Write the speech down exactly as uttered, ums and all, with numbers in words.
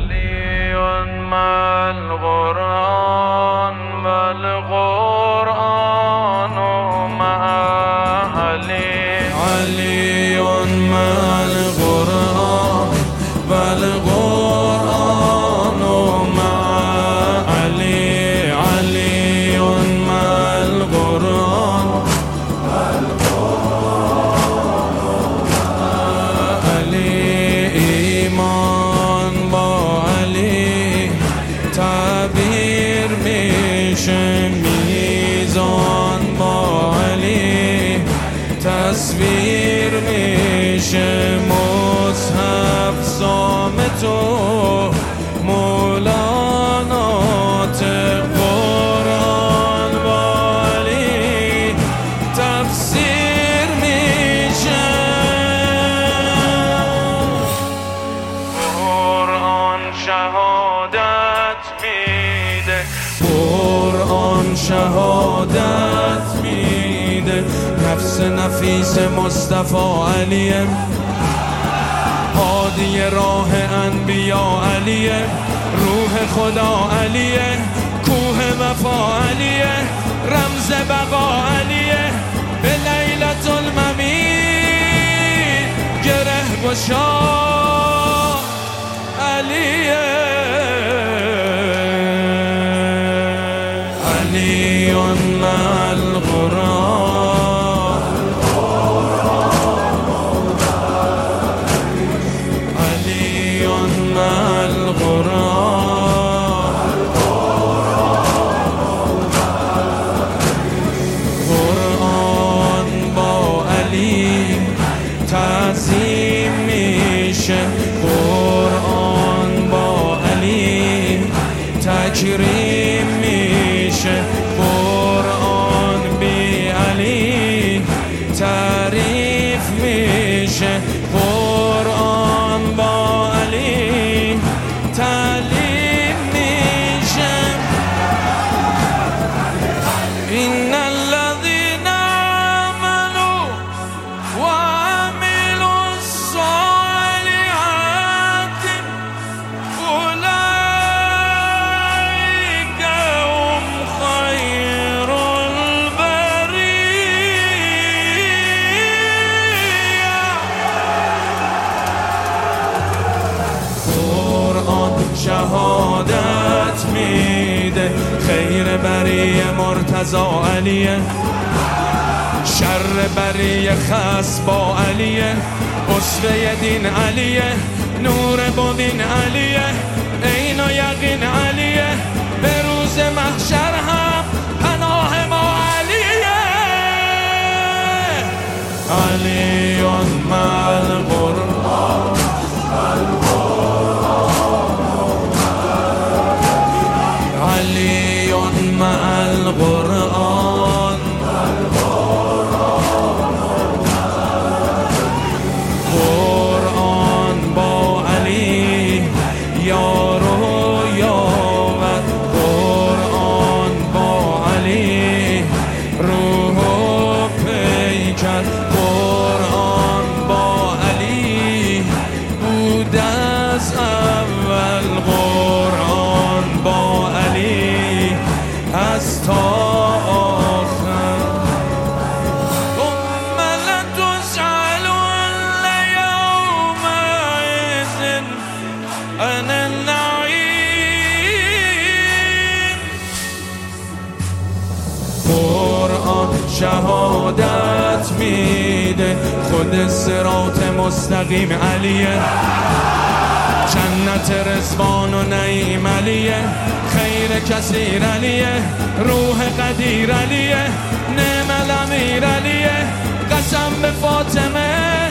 علی مع القرآن و القرآن مع علی علی مع القرآن و القرآن مع علی علی مع القرآن و القرآن مع علی ایمان با علی تعبیر میشه میزان با علی تصویر میشه مصحف صامت و مولانات قرآن با علی تفسیر میشه قرآن شهادت میده قرآن شهادت میده نفس نفیس مصطفی علیه هادی راه انبیا علیه روح خدا علیه کوه وفا علیه رمز بقا علیه به لیلة الممید گره گشا علیه علی مع القرآن علی مع القرآن قرآن با علی تعظیم میشه قرآن با علی تکریم میشه قرآن بی علی تعریف میشه قرآن با علی تعلیم میشه این الذین آمنوا و عملوا الصالحات اولئک هم خیر البریه قرآن شهادت میده خیر بریه مرتضی علیه شر بریه خس با علیه اسوه دین علیه نور ببین علیه عین و یقین علیه به روز محشر هم پناه ما علیه علی مع القرآن علی مع القرآن قرآن با علی یار و یاور قرآن با علی روح و پیکر قرآن با علی بود از اول قرآن با علی از تا آخر ثم لتسألن یومئذ عن النعیم قرآن شهادت میده خود صراط مستقیم علیه جنت رضوان و نعیم علیه خیر کثیر علیه روح قدیر علیه نعم الامیر علیه قسم به فاطمه